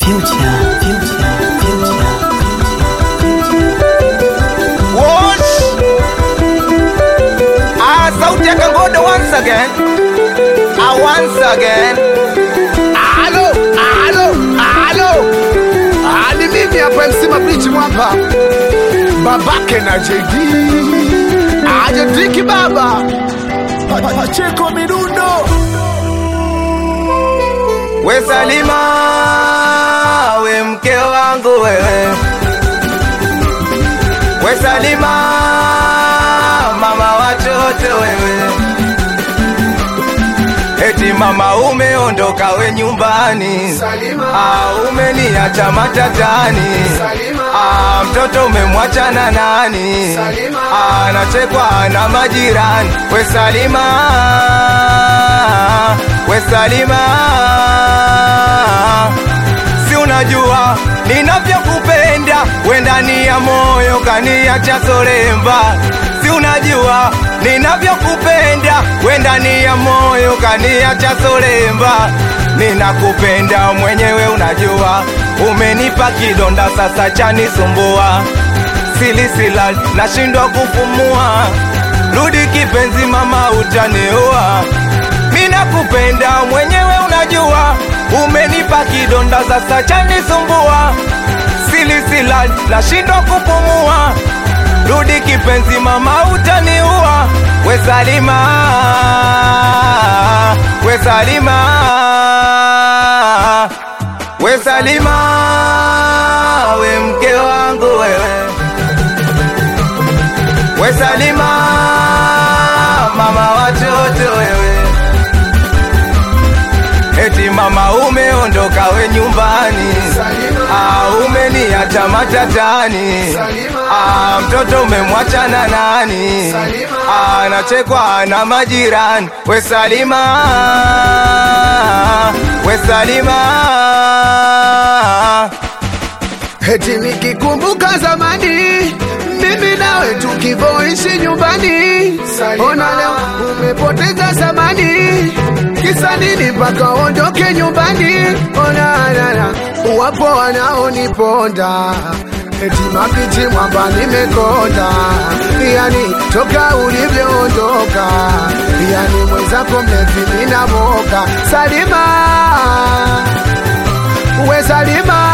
Watch. Sauti ya Kangodo once again. Once again. Alo. Ni mimi hapa MC Mabrichi mwamba. Babake na JD. Aje Driki baba. Pacheko midundo. We Salima, we mke wangu wewe. We Salima, mama watoto wewe. Eti mama umeondoka we nyumbani, umeniacha matatani. Mtoto umemwacha na nani? Anachekwa na majirani. We Salima, we Salima, si unajua ninavyokupenda, we ndani ya moyo kaniacha solemba. Si unajua ninavyokupenda, we ndani ya moyo kaniacha solemba. Ninakupenda mwenyewe unajua, umenipa kidonda sasa chanisumbua. Silisila nashindwa kupumua, rudi kipenzi mama utaniua. Ninakupenda mwenyewe unajua, umenipa kidonda sasa chanisumbua. Silisila nashindwa kupumua, rudi kipenzi mama utaniua. We Salima, we Salima, we Salima, we mke wangu wewe. We Salima, mama watoto wewe. Eti mama umeondoka we nyumbani, umeniacha matatani. Mtoto umemwacha na nani? Anachekwa na majirani. We Salima, we Salima. Eti nikikumbuka zamani, mimi nawe tukivoishi nyumbani. Ona leo umepoteza zamani, kisa nini mpaka ondoke nyumbani? Ona wapo wanaoniponda, eti Mabrichi mwamba nimekonda. Yani toka ulivyoondoka, yani mwenzako mlevi mina moka. Salima, we Salima,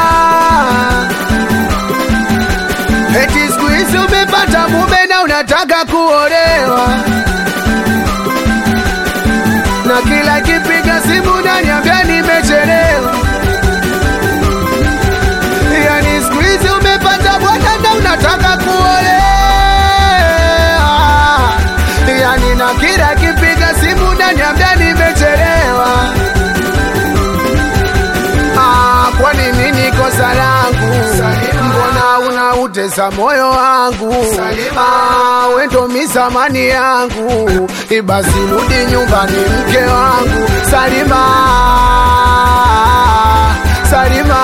eti siku hizi umepata mume na unataka kuolewa, na kila kipiga simu naniambia nimechelewa. Yani siku hizi umepata bwana na unataka kuolewa, yani na kila kipiga simu naniambia nimechelewa. Kwani nini kosa langu? Mbona unautesa moyo wangu? We ndo mizamani yangu, ibasi rudi nyumbani mke wangu. Salima, Salima,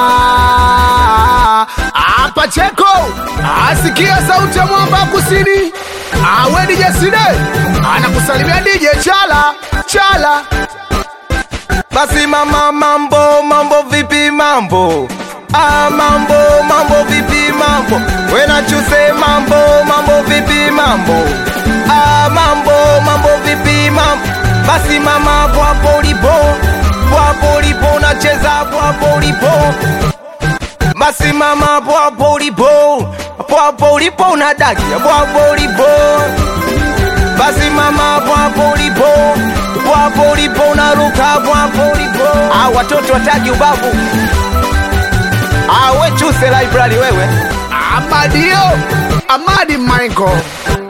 Pacheko, asikia sauti ya mwamba kusini. We DJ Side, anakusalimia DJ Chala. Basi mama mambo vipi mambo? Mambo vipi mambo? Wena chuse mambo vipi mambo? Mambo vipi mambo? Basi mama hapo ulipo nacheza hapo ulipo. Basi mama hapo ulipo unadaki hapo ulipo. Basi mama hapo ulipo unaruka hapo ulipo. Watoto wataki ubavu. We chuse library wewe. Amadi Michael.